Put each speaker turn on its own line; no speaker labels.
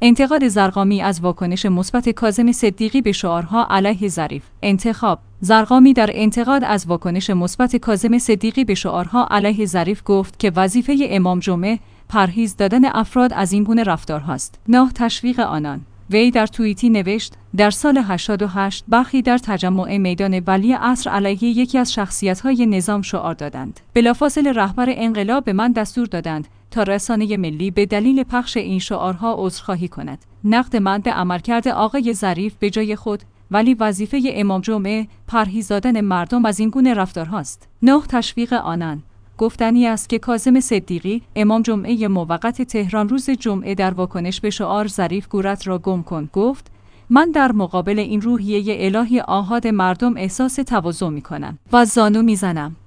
انتقاد زرقامی از واکنش مثبت کاظم صدیقی به شعارها علیه ظریف. انتخاب: زرقامی در انتقاد از واکنش مثبت کاظم صدیقی به شعارها علیه ظریف گفت که وظیفه امام جمعه پرهیز دادن افراد از این گونه رفتارهاست، نه تشویق آنان. وی در توییتی نوشت: در سال 88 برخی در تجمع میدان ولی عصر علیه یکی از شخصیت‌های نظام شعار دادند. بلافاصله رهبر انقلاب به من دستور دادند تا رسانه ملی به دلیل پخش این شعارها عذرخواهی کند. نقد من به عملکرد آقای ظریف به جای خود، ولی وظیفه امام جمعه پرهیز دادن مردم از این گونه رفتارهاست، نه تشویق آنان. گفتنی است که کاظم صدیقی، امام جمعه موقت تهران، روز جمعه در واکنش به شعار ظریف گورت را گم کن گفت: من در مقابل این روحیه الهی آحاد مردم احساس تواضع می‌کنم و زانو می‌زنم.